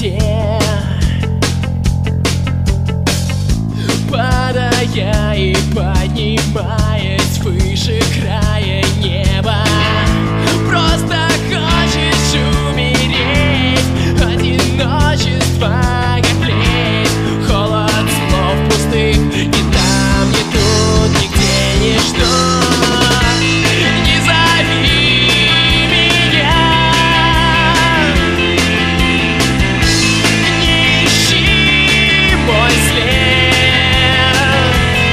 пустоте, падая и поднимаясь выше края неба. Просто хочешь умереть, одиночество как плеть, холод слов пустых, ни там, ни тут, нигде ничто. Не зови меня, не ищи мой след.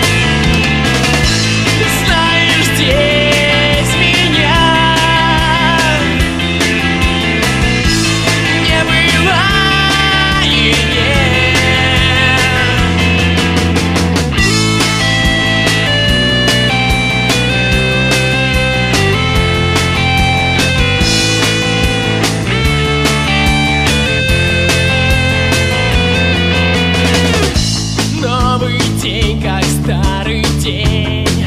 Знаешь, здесь меня не было и новый день, как старый день,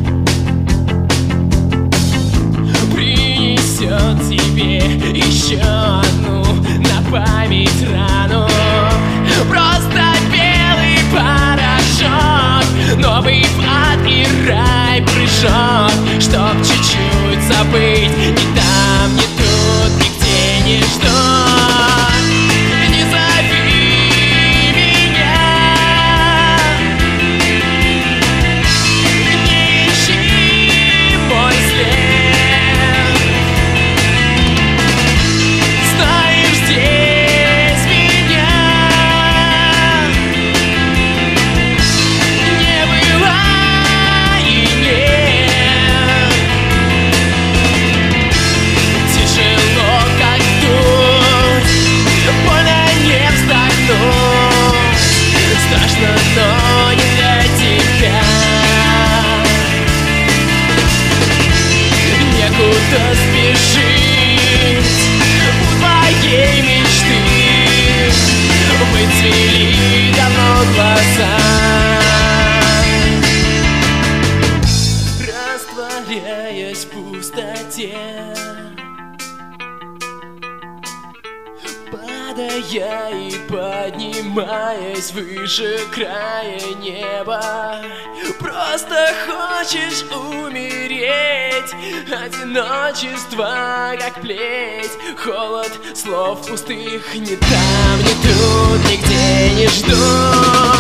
принесет тебе еще одну на память рану. Просто белый порошок, новый в ад и рай прыжок, чтоб чуть-чуть забыть, ни там, ни тут, нигде ничто. Не зови меня, не ищи мой след. Знаешь, здесь меня не было и нет. Тяжело, как тут, больно не вздохнуть. Страшно, но не для тебя. Некуда спешить, у твоей мечты выцвели давно глаза. Растворяясь в пустоте, падая и поднимаясь выше края неба. Просто хочешь умереть, одиночество как плеть, холод слов пустых, ни там, ни тут, нигде не жду.